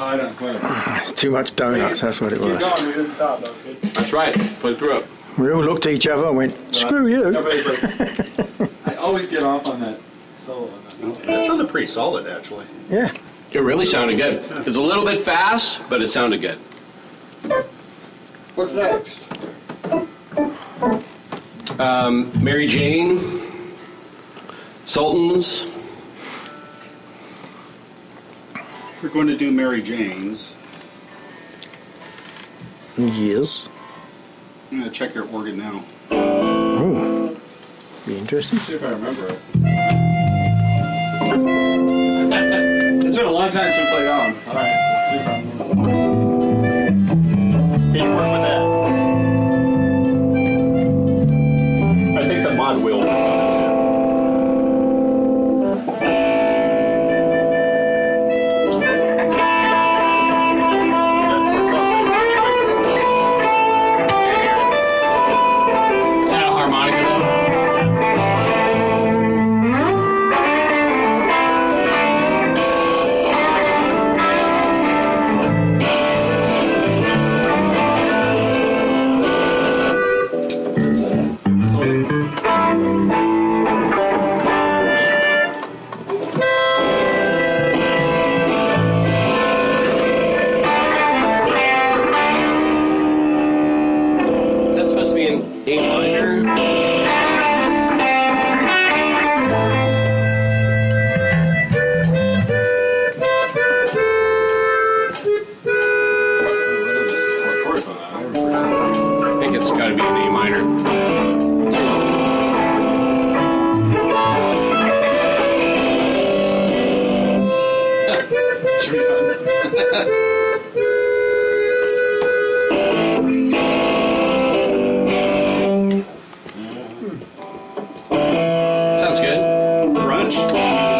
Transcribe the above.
No, I don't. It's too much donuts, that's what it Keep was. going, we didn't stop, that was good. That's right. Put it through it. We all looked at each other and went, screw you. Everybody's like, I always get off on that solo. That sounded pretty solid, actually. Yeah. It really sounded good. It's a little bit fast, but it sounded good. What's next? Mary Jane, Sultans. We're going to do Mary Jane's. Yes. I'm going to check your organ now. Oh. Be interesting. See if I remember it. It's been a long time since we played on. All right, let's see if I remember. Can you work with that? I think the mod wheel was on it. That's for something. Is that a harmonica though? Is that supposed to be an A minor? I think it's got to be an A minor. Should be fun. Sounds good. Crunch?